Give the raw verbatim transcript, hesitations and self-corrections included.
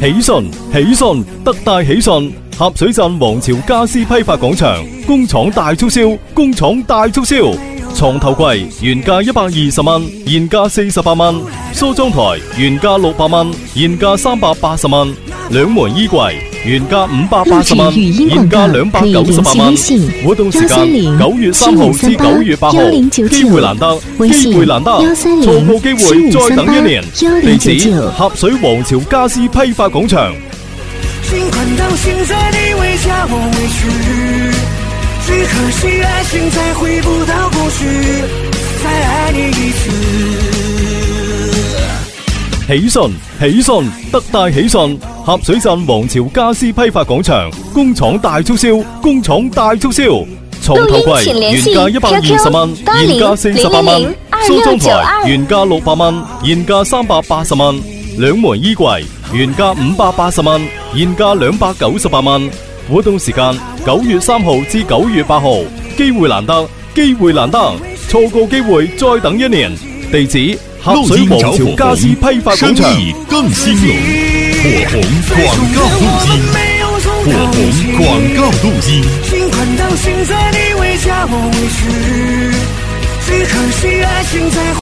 喜訊喜訊，特大喜訊！峽水鎮皇朝家私批發廣場工廠大促銷，工廠大促銷！床頭櫃原價一百二十蚊，現價四十八蚊；梳妝台原價六百蚊，現價三百八十蚊；兩門衣櫃原價五百八十蚊，現價兩百九十八蚊。活動時間九月三號至九月八號，機會難得，機會難得，錯過機會再等一年。地址：峽水皇朝家私批發廣場。 新款到現在你為家我委屈，只可惜愛情再回不到過去，再愛你一次。 喜訊喜訊，特大喜訊！峽水鎮皇朝家私批發廣場工廠大促銷，工廠大促銷！床頭櫃原價一百二十蚊，現價四十八蚊；梳妝台原價六百蚊，現價三百八十蚊；兩門衣櫃原價五百八十蚊，現價兩百九十八蚊。活動時間九月三號至九月八號，機會難得，機會難得，錯過機會再等一年。地址：峽水皇朝家私批發廣場。 更興隆，火紅廣告鍍金，火紅廣告鍍金。 新款到現在你為家我委屈，只可惜愛情在